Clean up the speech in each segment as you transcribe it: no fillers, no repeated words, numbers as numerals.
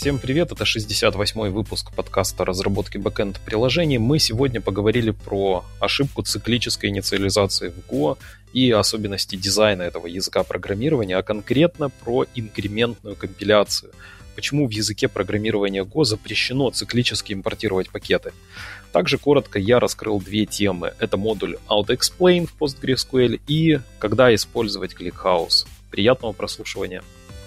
Всем привет, это 68-й выпуск подкаста разработки бэкэнд-приложений. Мы сегодня поговорили про ошибку циклической инициализации в Go и особенности дизайна этого языка программирования, а конкретно про инкрементную компиляцию. Почему в языке программирования Go запрещено циклически импортировать пакеты. Также коротко я раскрыл две темы. Это модуль AutoExplain в PostgreSQL и когда использовать ClickHouse. Приятного прослушивания.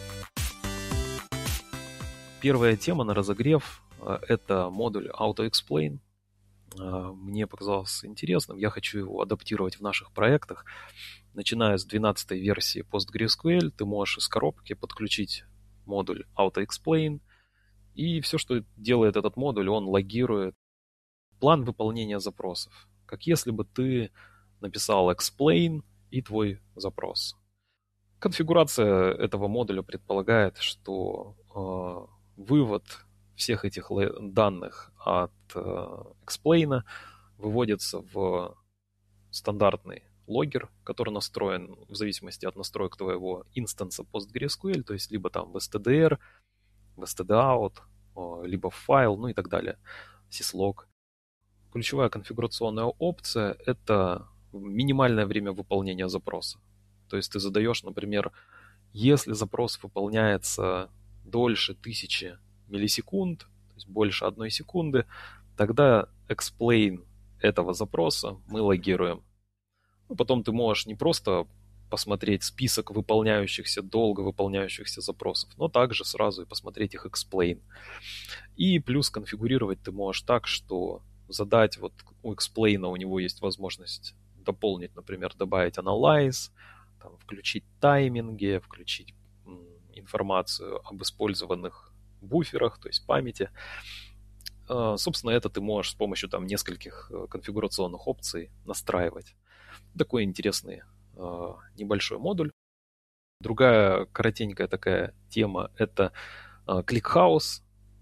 Первая тема на разогрев – это модуль AutoExplain. Мне показалось интересным, я хочу его адаптировать в наших проектах. Начиная с 12-й версии PostgreSQL, ты можешь из коробки подключить модуль AutoExplain, и все, что делает этот модуль, он логирует план выполнения запросов, как если бы ты написал explain и твой запрос. Конфигурация этого модуля предполагает, что вывод всех этих данных от explain выводится в стандартный логер, который настроен в зависимости от настроек твоего инстанса PostgreSQL, то есть либо там в stdr, в stdout, либо в файл, ну и так далее, syslog. Ключевая конфигурационная опция – это минимальное время выполнения запроса. То есть ты задаешь, например, если запрос выполняется дольше 1000 миллисекунд, то есть больше 1 секунды, тогда explain этого запроса мы логируем. Потом ты можешь не просто посмотреть список выполняющихся, долго выполняющихся запросов, но также сразу и посмотреть их explain. И плюс конфигурировать ты можешь так, что задать вот у explain у него есть возможность дополнить, например, добавить analyze, там, включить тайминги, включить информацию об использованных буферах, то есть памяти. Собственно, это ты можешь с помощью там нескольких конфигурационных опций настраивать. Такой интересный небольшой модуль. Другая коротенькая такая тема – это ClickHouse.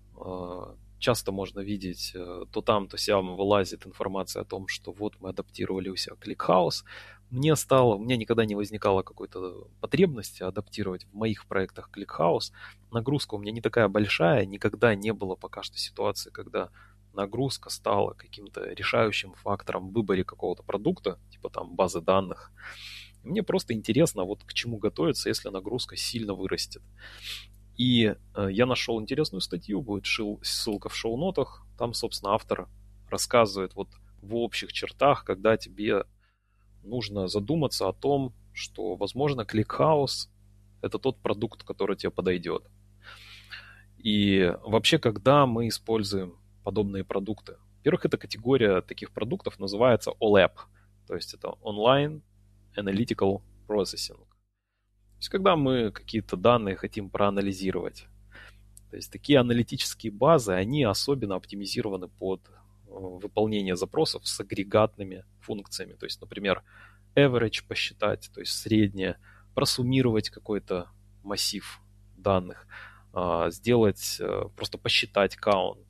Часто можно видеть, то там, то сям вылазит информация о том, что вот мы адаптировали у себя ClickHouse. У меня никогда не возникало какой-то потребности адаптировать в моих проектах ClickHouse. Нагрузка у меня не такая большая, никогда не было пока что ситуации, когда нагрузка стала каким-то решающим фактором в выборе какого-то продукта, типа там базы данных. Мне просто интересно, вот к чему готовиться, если нагрузка сильно вырастет. И я нашел интересную статью, будет ссылка в шоу-нотах. Там, собственно, автор рассказывает вот в общих чертах, когда тебе нужно задуматься о том, что, возможно, ClickHouse – это тот продукт, который тебе подойдет. И вообще, когда мы используем подобные продукты? Во-первых, эта категория таких продуктов называется OLAP, то есть это Online Analytical Processing. То есть когда мы какие-то данные хотим проанализировать. То есть такие аналитические базы, они особенно оптимизированы под выполнение запросов с агрегатными функциями. То есть, например, average посчитать, то есть среднее, просуммировать какой-то массив данных, сделать, просто посчитать count.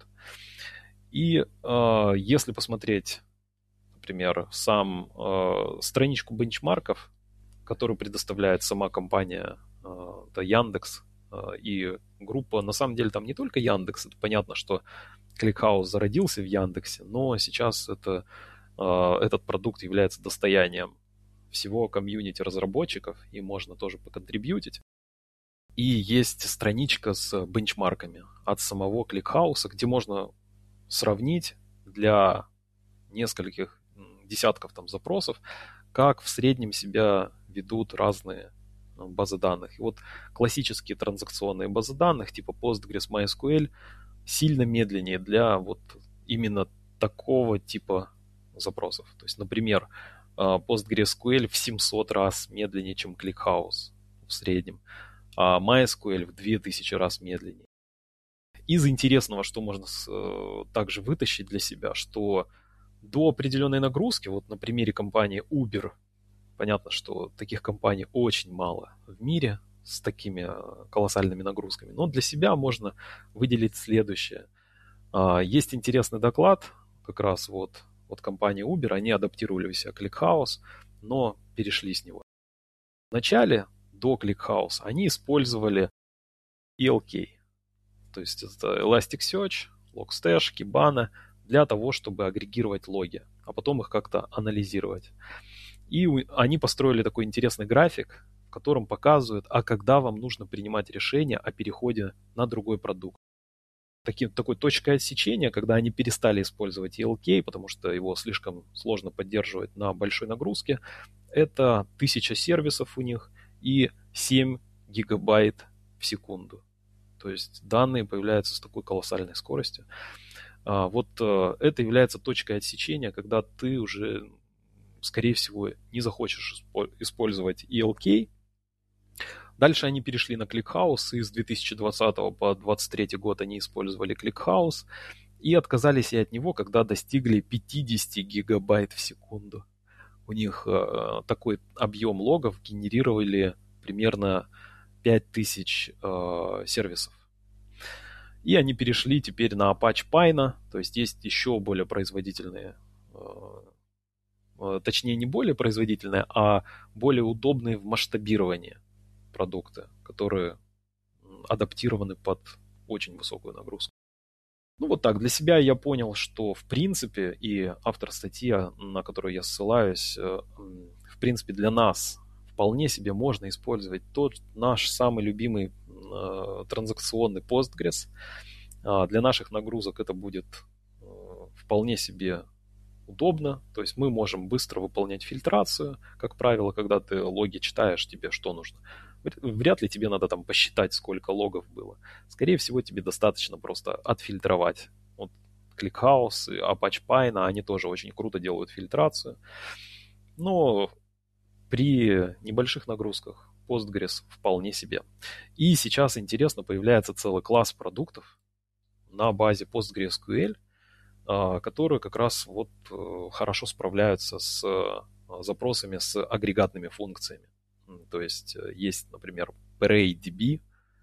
И если посмотреть, например, страничку бенчмарков, которую предоставляет сама компания, это Яндекс, и группа, на самом деле там не только Яндекс, это понятно, что ClickHouse зародился в Яндексе, но сейчас этот продукт является достоянием всего комьюнити разработчиков, и можно тоже поконтрибьютить. И есть страничка с бенчмарками от самого ClickHouse, где можно сравнить для нескольких десятков там запросов, как в среднем себя ведут разные базы данных. И вот классические транзакционные базы данных типа Postgres, MySQL сильно медленнее для вот именно такого типа запросов. То есть, например, PostgreSQL в 700 раз медленнее, чем ClickHouse в среднем, а MySQL в 2000 раз медленнее. Из интересного, что можно также вытащить для себя, что до определенной нагрузки, вот на примере компании Uber, понятно, что таких компаний очень мало в мире с такими колоссальными нагрузками, но для себя можно выделить следующее. Есть интересный доклад, как раз вот от компании Uber, они адаптировали у себя ClickHouse, но перешли с него. Вначале, до ClickHouse, они использовали ELK. То есть это Elasticsearch, Logstash, Kibana для того, чтобы агрегировать логи, а потом их как-то анализировать. И они построили такой интересный график, в котором показывают, а когда вам нужно принимать решение о переходе на другой продукт. Такой точкой отсечения, когда они перестали использовать ELK, потому что его слишком сложно поддерживать на большой нагрузке, это 1000 сервисов у них и 7 гигабайт в секунду. То есть данные появляются с такой колоссальной скоростью. Это является точкой отсечения, когда ты уже, скорее всего, не захочешь использовать ELK. Дальше они перешли на ClickHouse, и с 2020 по 2023 год они использовали ClickHouse и отказались и от него, когда достигли 50 гигабайт в секунду. У них такой объем логов генерировали примерно 5000 сервисов. И они перешли теперь на Apache Pine, то есть еще более производительные, точнее не более производительные, а более удобные в масштабировании продукты, которые адаптированы под очень высокую нагрузку. Ну вот так, для себя я понял, что в принципе, и автор статьи, на которую я ссылаюсь, в принципе для нас вполне себе можно использовать тот наш самый любимый транзакционный Postgres. Для наших нагрузок это будет вполне себе удобно, то есть мы можем быстро выполнять фильтрацию, как правило, когда ты логи читаешь, тебе что нужно. Вряд ли тебе надо там посчитать, сколько логов было. Скорее всего, тебе достаточно просто отфильтровать. Вот ClickHouse и Apache Pine, они тоже очень круто делают фильтрацию. Но при небольших нагрузках Postgres вполне себе. И сейчас интересно, появляется целый класс продуктов на базе PostgreSQL, которые как раз вот хорошо справляются с запросами с агрегатными функциями. То есть есть, например, ParrayDB,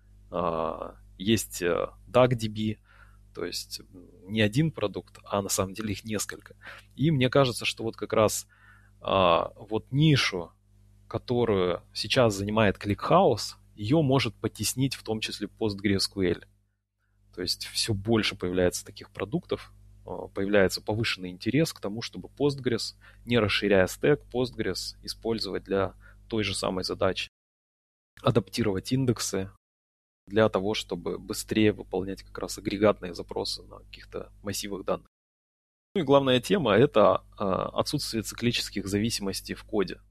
есть DuckDB, то есть не один продукт, а на самом деле их несколько. И мне кажется, что вот как раз вот нишу, которую сейчас занимает ClickHouse, ее может потеснить в том числе PostgreSQL. То есть все больше появляется таких продуктов, появляется повышенный интерес к тому, чтобы Postgres, не расширяя стэк, Postgres использовать для той же самой задачи. Адаптировать индексы для того, чтобы быстрее выполнять как раз агрегатные запросы на каких-то массивах данных. Ну и главная тема – это отсутствие циклических зависимостей в коде.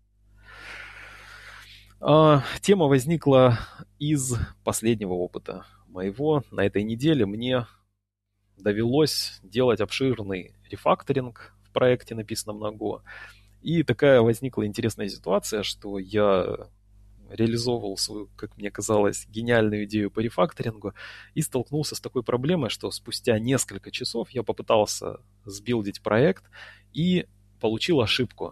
Тема возникла из последнего опыта моего. На этой неделе мне довелось делать обширный рефакторинг в проекте, написанном на Go. И такая возникла интересная ситуация, что я реализовывал свою, как мне казалось, гениальную идею по рефакторингу и столкнулся с такой проблемой, что спустя несколько часов я попытался сбилдить проект и получил ошибку,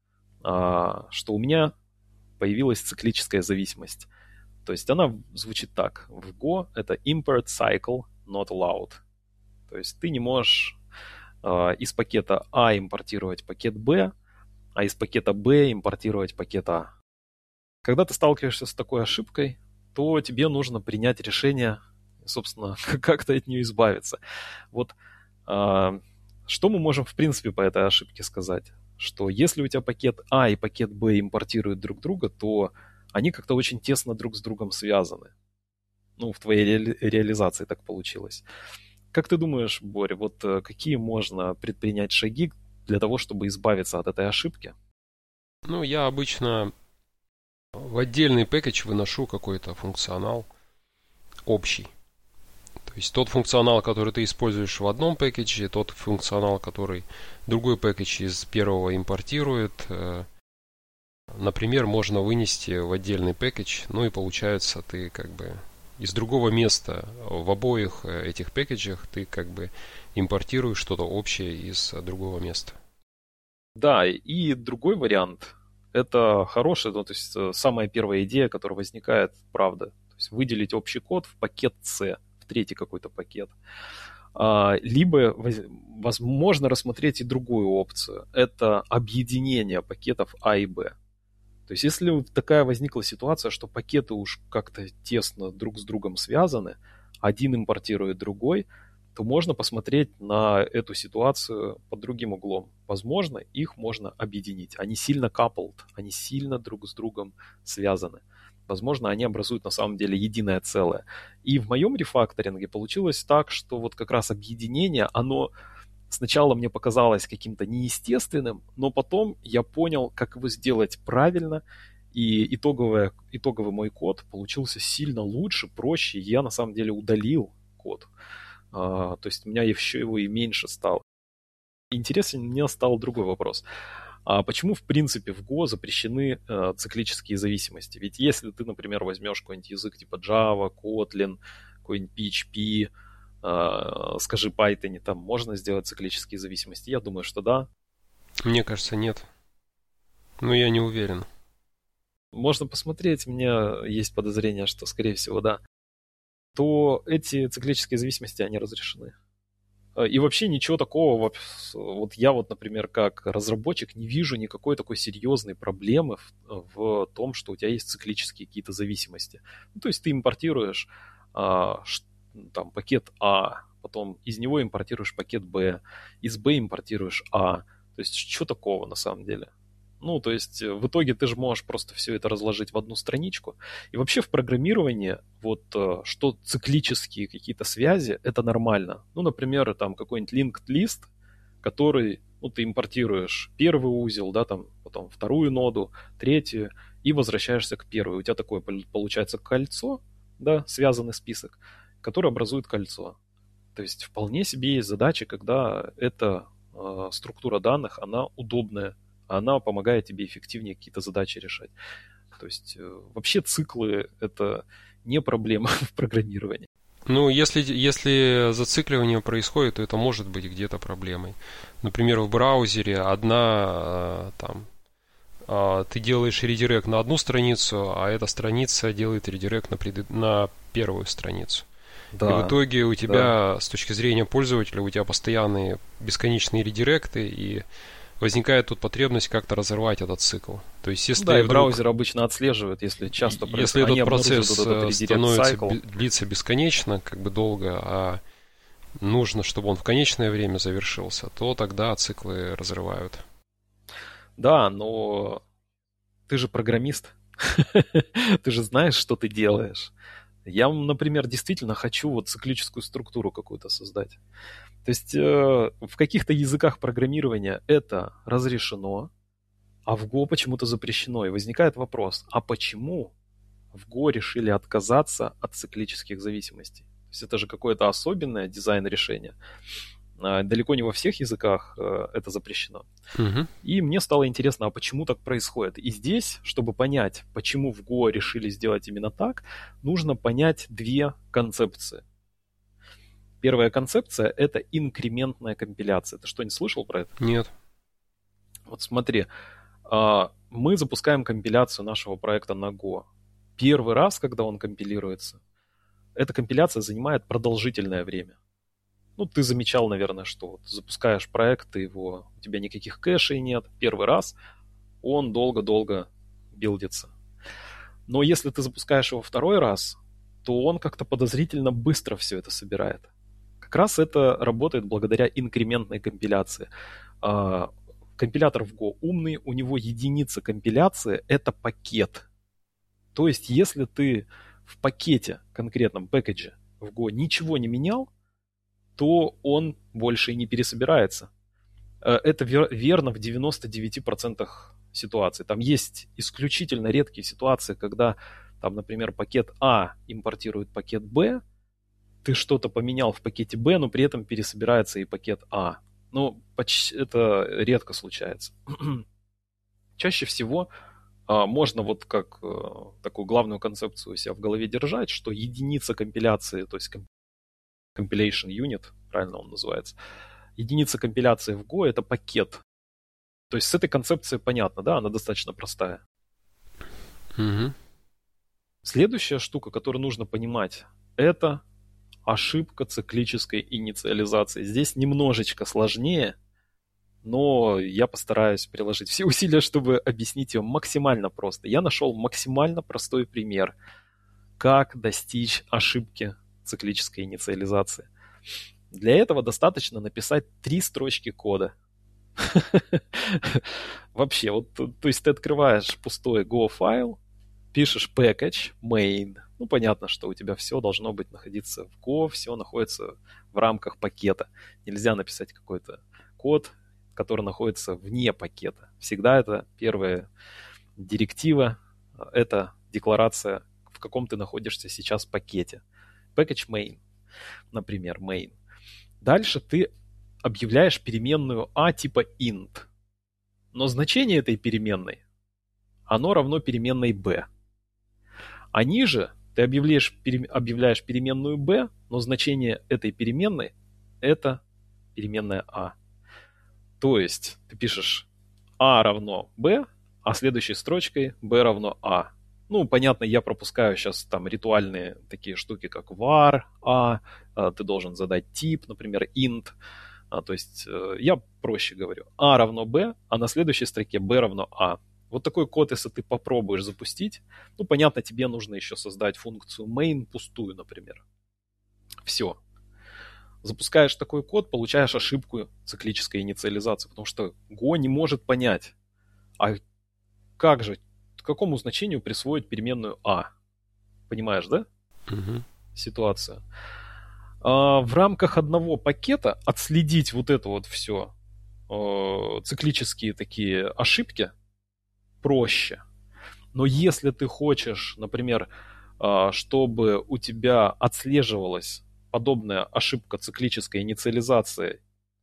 что у меня появилась циклическая зависимость. То есть она звучит так. В Go это import cycle not allowed. То есть ты не можешь из пакета А импортировать пакет Б, а из пакета Б импортировать пакет А. Когда ты сталкиваешься с такой ошибкой, то тебе нужно принять решение, собственно, как-то от нее избавиться. Вот что мы можем, в принципе, по этой ошибке сказать? Что если у тебя пакет А и пакет Б импортируют друг друга, то они как-то очень тесно друг с другом связаны. Ну, в твоей реализации так получилось. Как ты думаешь, Боря, вот какие можно предпринять шаги для того, чтобы избавиться от этой ошибки? Ну, я обычно в отдельный пэкэдж выношу какой-то функционал общий. То есть тот функционал, который ты используешь в одном пэкэдже, тот функционал, который другой пэкэдж из первого импортирует, например, можно вынести в отдельный пэкэдж, ну и получается ты как бы из другого места в обоих этих пэкэджах ты как бы импортируешь что-то общее из другого места. Да, и другой вариант, это хорошая, ну, то есть самая первая идея, которая возникает, правда, то есть выделить общий код в пакет C, в третий какой-то пакет. Либо возможно рассмотреть и другую опцию, это объединение пакетов А и Б. То есть если такая возникла ситуация, что пакеты уж как-то тесно друг с другом связаны, один импортирует другой, то можно посмотреть на эту ситуацию под другим углом. Возможно, их можно объединить. Они сильно coupled, они сильно друг с другом связаны. Возможно, они образуют на самом деле единое целое. И в моем рефакторинге получилось так, что вот как раз объединение, оно сначала мне показалось каким-то неестественным, но потом я понял, как его сделать правильно, и итоговый мой код получился сильно лучше, проще, и я на самом деле удалил код. То есть у меня еще его и меньше стало. Интересен мне стал другой вопрос. А почему, в принципе, в Go запрещены циклические зависимости? Ведь если ты, например, возьмешь какой-нибудь язык типа Java, Kotlin, какой-нибудь PHP, скажи Python, там можно сделать циклические зависимости? Я думаю, что да. Мне кажется, нет. Но я не уверен. Можно посмотреть, у меня есть подозрение, что, скорее всего, да. То эти циклические зависимости, они разрешены. И вообще ничего такого, вот я вот, например, как разработчик не вижу никакой такой серьезной проблемы в том, что у тебя есть циклические какие-то зависимости. Ну, то есть ты импортируешь там пакет А, потом из него импортируешь пакет Б, из Б импортируешь А. То есть что такого на самом деле? Ну, то есть в итоге ты же можешь просто все это разложить в одну страничку. И вообще в программировании вот что циклические какие-то связи, это нормально. Ну, например, там какой-нибудь linked list, который, ну, ты импортируешь первый узел, да, там, потом вторую ноду, третью, и возвращаешься к первой. У тебя такое получается кольцо, да, связанный список, который образует кольцо. То есть вполне себе есть задачи, когда эта структура данных, она удобная, она помогает тебе эффективнее какие-то задачи решать. То есть вообще циклы — это не проблема в программировании. Ну, если зацикливание происходит, то это может быть где-то проблемой. Например, в браузере ты делаешь редирект на одну страницу, а эта страница делает редирект на первую страницу. Да, и в итоге у тебя, с точки зрения пользователя, у тебя постоянные бесконечные редиректы, и возникает тут потребность как-то разорвать этот цикл. То есть, если да, и браузер обычно отслеживает, если часто если этот процесс длится бесконечно, как бы долго, а нужно, чтобы он в конечное время завершился, то тогда циклы разрывают. Да, но ты же программист. Ты же знаешь, что ты делаешь. Я, например, действительно хочу вот циклическую структуру какую-то создать. То есть в каких-то языках программирования это разрешено, а в Go почему-то запрещено. И возникает вопрос, а почему в Go решили отказаться от циклических зависимостей? То есть это же какое-то особенное дизайн-решение. Далеко не во всех языках это запрещено. Угу. И мне стало интересно, а почему так происходит? И здесь, чтобы понять, почему в Go решили сделать именно так, нужно понять две концепции. Первая концепция — это инкрементная компиляция. Ты что-нибудь слышал про это? Нет. Вот смотри, мы запускаем компиляцию нашего проекта на Go. Первый раз, когда он компилируется, эта компиляция занимает продолжительное время. Ну, ты замечал, наверное, что вот запускаешь проект, у тебя никаких кэшей нет. Первый раз он долго-долго билдится. Но если ты запускаешь его второй раз, то он как-то подозрительно быстро все это собирает. Как раз это работает благодаря инкрементной компиляции. Компилятор в Go умный, у него единица компиляции — это пакет. То есть, если ты в пакете, конкретном пэкэдже в Go ничего не менял, то он больше и не пересобирается. Это верно в 99% ситуаций. Там есть исключительно редкие ситуации, когда, там, например, пакет А импортирует пакет Б, ты что-то поменял в пакете Б, но при этом пересобирается и пакет А. Но это редко случается. Чаще всего можно вот как такую главную концепцию у себя в голове держать, что единица компиляции, то есть compilation unit, правильно он называется, единица компиляции в Go — это пакет. То есть с этой концепцией понятно, да, она достаточно простая. Угу. Следующая штука, которую нужно понимать, это ошибка циклической инициализации. Здесь немножечко сложнее, но я постараюсь приложить все усилия, чтобы объяснить ее максимально просто. Я нашел максимально простой пример, как достичь ошибки циклической инициализации. Для этого достаточно написать 3 строчки кода. Вообще, вот, то есть ты открываешь пустой Go файл, пишешь package, main. Ну, понятно, что у тебя все должно быть находиться в Go, все находится в рамках пакета. Нельзя написать какой-то код, который находится вне пакета. Всегда это первая директива, это декларация, в каком ты находишься сейчас пакете. Package main, например, main. Дальше ты объявляешь переменную а типа int. Но значение этой переменной, оно равно переменной b. А ниже ты объявляешь переменную b, но значение этой переменной это переменная а. То есть ты пишешь a равно b, а следующей строчкой b равно a. Ну, понятно, я пропускаю сейчас там ритуальные такие штуки, как var, a, ты должен задать тип, например, int. То есть я проще говорю. a равно b, а на следующей строке b равно a. Вот такой код, если ты попробуешь запустить, ну, понятно, тебе нужно еще создать функцию main пустую, например. Все. Запускаешь такой код, получаешь ошибку циклической инициализации, потому что Go не может понять, а как же, к какому значению присвоить переменную а. Понимаешь, да? Ситуацию. В рамках одного пакета отследить вот это вот все, циклические такие ошибки, проще. Но если ты хочешь, например, чтобы у тебя отслеживалась подобная ошибка циклической инициализации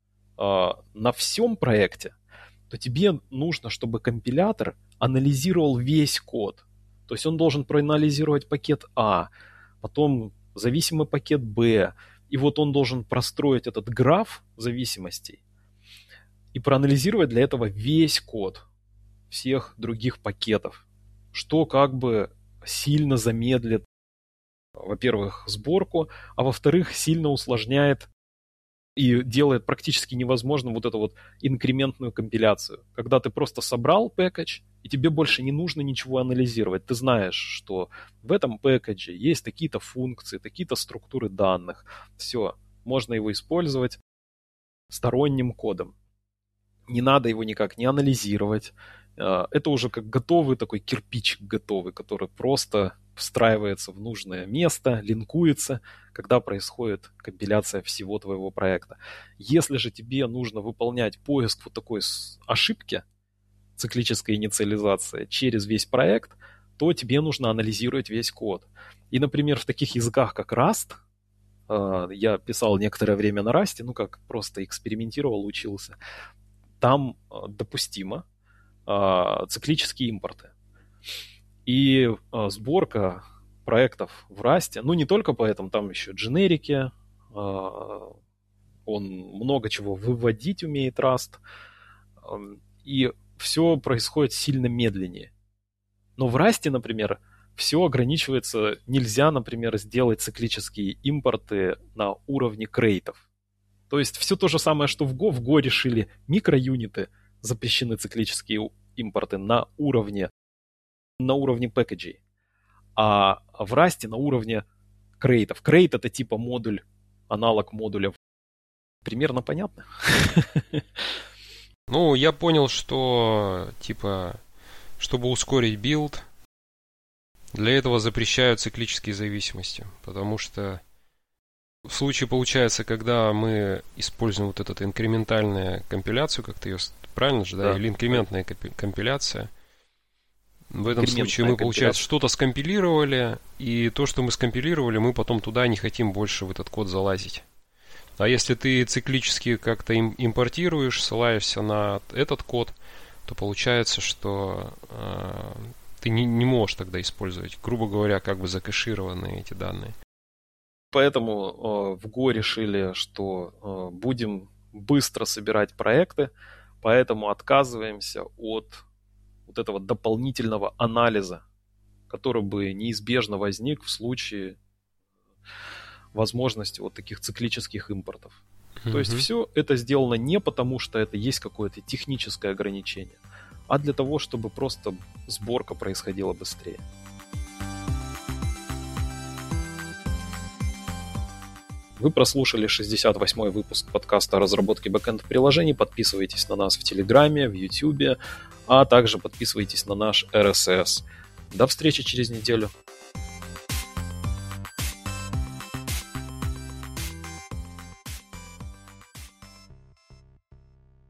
на всем проекте, то тебе нужно, чтобы компилятор анализировал весь код. То есть он должен проанализировать пакет А, потом зависимый пакет Б, и вот он должен простроить этот граф зависимостей и проанализировать для этого весь код всех других пакетов, что как бы сильно замедлит, во-первых, сборку, а во-вторых, сильно усложняет и делает практически невозможным вот эту вот инкрементную компиляцию. Когда ты просто собрал пэкэдж, и тебе больше не нужно ничего анализировать. Ты знаешь, что в этом пэкэдже есть такие-то функции, такие-то структуры данных. Все, можно его использовать сторонним кодом. Не надо его никак не анализировать. Это уже как готовый такой кирпичик готовый, который просто встраивается в нужное место, линкуется, когда происходит компиляция всего твоего проекта. Если же тебе нужно выполнять поиск вот такой ошибки, циклической инициализации через весь проект, то тебе нужно анализировать весь код. И, например, в таких языках, как Rust, я писал некоторое время на Rust, ну как просто экспериментировал, учился, там допустимо циклические импорты. И сборка проектов в Rust, ну не только поэтому, там еще дженерики, он много чего выводить умеет Rust, и все происходит сильно медленнее. Но в Rust, например, все ограничивается, нельзя, например, сделать циклические импорты на уровне крейтов. То есть все то же самое, что в Go. В Go решили микроюниты, запрещены циклические импорты на уровне пэкэджей. А в Rust на уровне крейтов. Крейт — это типа модуль, аналог модуля. Примерно понятно? Ну, я понял, что, типа, чтобы ускорить билд, для этого запрещают циклические зависимости. Потому что в случае, получается, когда мы используем вот эту инкрементальную компиляцию, как ты ее, правильно же, да? Или инкрементная компиляция. В этом случае мы, получается, что-то скомпилировали, и то, что мы скомпилировали, мы потом туда не хотим больше в этот код залазить. А если ты циклически как-то импортируешь, ссылаешься на этот код, то получается, что ты не можешь тогда использовать, грубо говоря, как бы закэшированные эти данные. Поэтому в Go решили, что будем быстро собирать проекты, поэтому отказываемся от вот этого дополнительного анализа, который бы неизбежно возник в случае возможности вот таких циклических импортов. То есть все это сделано не потому, что это есть какое-то техническое ограничение, а для того, чтобы просто сборка происходила быстрее. Вы прослушали 68-й выпуск подкаста о разработке бэкэнд-приложений. Подписывайтесь на нас в Телеграме, в Ютубе, а также подписывайтесь на наш RSS. До встречи через неделю.